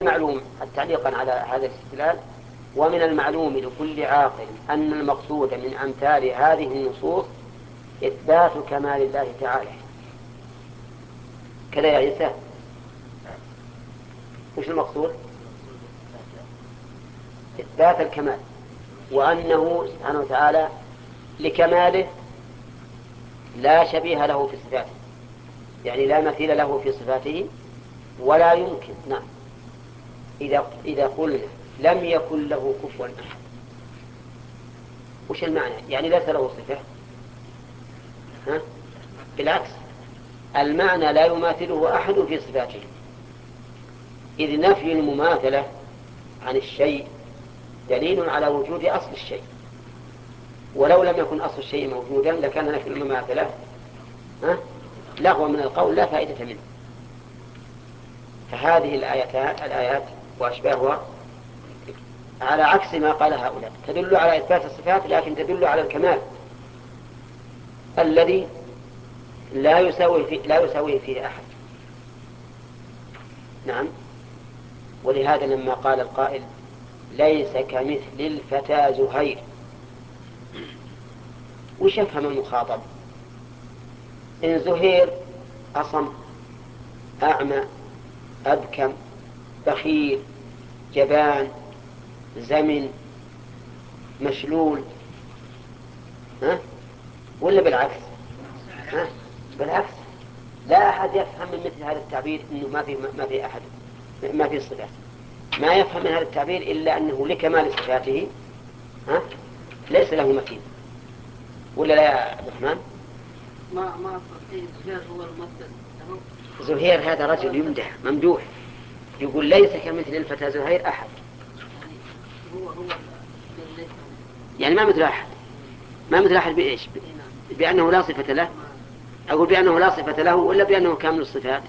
معلوم تعليقا على هذا الاستدلال: ومن المعلوم لكل عاقل أن المقصود من أمثال هذه النصوص إثبات كمال الله تعالى. كذا يا عيسى؟ وش المقصود؟ إثبات الكمال، وأنه سبحانه وتعالى لكماله لا شبيه له في صفاته، يعني لا مثيل له في صفاته ولا يمكن. نعم، إذا قلنا لم يكن له كفوا أحد، وش المعنى؟ يعني ليس له صفة؟ بالعكس، المعنى لا يماثله أحد في صفاته، إذ نفي المماثلة عن الشيء دليل على وجود أصل الشيء، ولو لم يكن أصل الشيء موجودا لكان نفي المماثلة لغوا من القول لا فائدة منه. فهذه الآيات وأشباهها على عكس ما قال هؤلاء تدل على إثبات الصفات، لكن تدل على الكمال الذي لا يساويه فيه أحد. نعم، ولهذا لما قال القائل ليس كمثل الفتى زهير، وش يفهم المخاطب؟ إن زهير أصم، أعمى، أبكم، بخيل، جبان، زمن، مشلول، ولا بالعكس؟ بالعكس، لا أحد يفهم من مثل هذا التعبير إنه ما في صفات، ما يفهم من هذا التعبير إلا أنه لكمال صفاته ليس له مثيل. ولا لا يا عبد الرحمن؟ ما زهير هو الممثل. زهير هذا رجل يمدح ممدوح، يقول ليس كمثل الفتى زهير أحد، يعني ما مثل أحد. ما مثل أحد بإيش؟ بأنه لا صفة له؟ أقول بأنه لا صفة له ولا بأنه كامل الصفات؟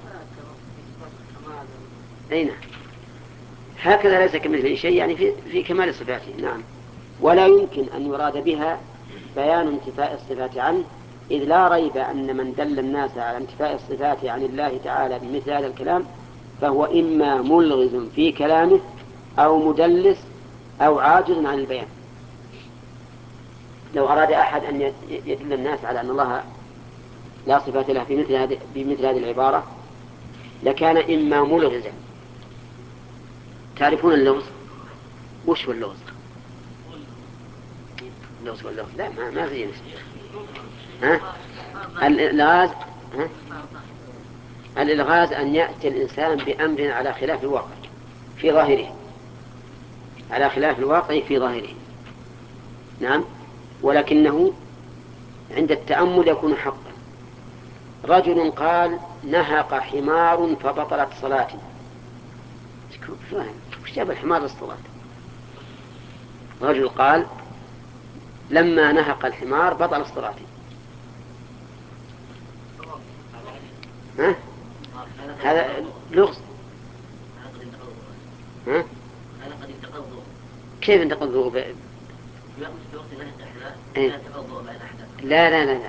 أين هكذا ليس كمثل شيء، يعني في كمال صفاته. نعم، ولا يمكن أن يراد بها بيان انتفاء الصفات عنه، إذ لا ريب أن من دل الناس على انتفاء الصفات عن الله تعالى بمثل هذا الكلام فهو إما ملغز في كلامه أو مدلس أو عاجز عن البيان. لو أراد أحد أن يدل الناس على أن الله لا صفات له بمثل هذه العبارة لكان إما ملغزا. تعرفون اللغز؟ وش هو اللغز؟ اللغز لا ما زين الإلغاز أن يأتي الإنسان بأمر على خلاف الواقع في ظاهره، على خلاف الواقع في ظاهره. نعم، ولكنه عند التأمل يكون حقا. رجل قال نهق حمار فبطلت صلاتي، وش جاب الحمار للصلاة؟ رجل قال لما نهق الحمار بطل الصلاة. هذا لغز. كيف انتقض الوضوء؟ لا لا لا لا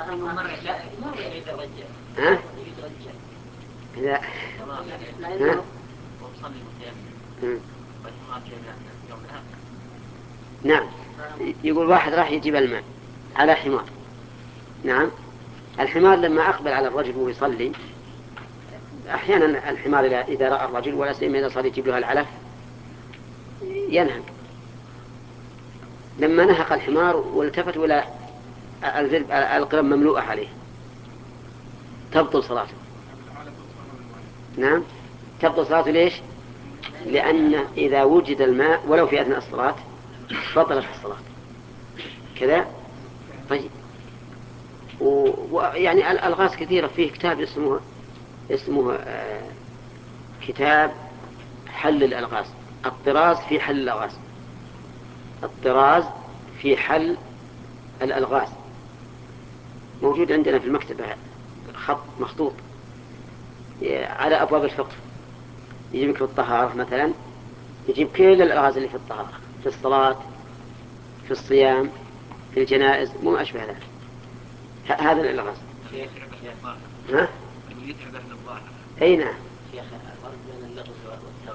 لا لا. نعم، يقول واحد راح يجيب الماء على حمار. نعم، الحمار لما أقبل على الرجل وهو يصلي، أحيانا الحمار إذا رأى الرجل ولا سيما إذا صلي يجيب له العلف ينهق. لما نهق الحمار والتفت إلى القرم مملوءة عليه تبطل صلاته. نعم، تبطل صلاته. ليش؟ لأن إذا وجد الماء ولو في أثناء الصلاة بطلت الصلاة. كذا. طيب، ويعني الألغاز كثيرة. فيه كتاب اسمه كتاب حل الألغاز، الطراز في حل الألغاز، الطراز في حل الألغاز، موجود عندنا في المكتبة، خط مخطوط على أبواب الفقه. يجيب في الطهارة مثلا، يجيب كل الألغاز اللي في الطهارة، في الصلاة، في الصيام، في الجنائز، مو أشبه ذلك. هذا الألغاز. ها؟ أي نعم. شيخ، الفرق بين اللغز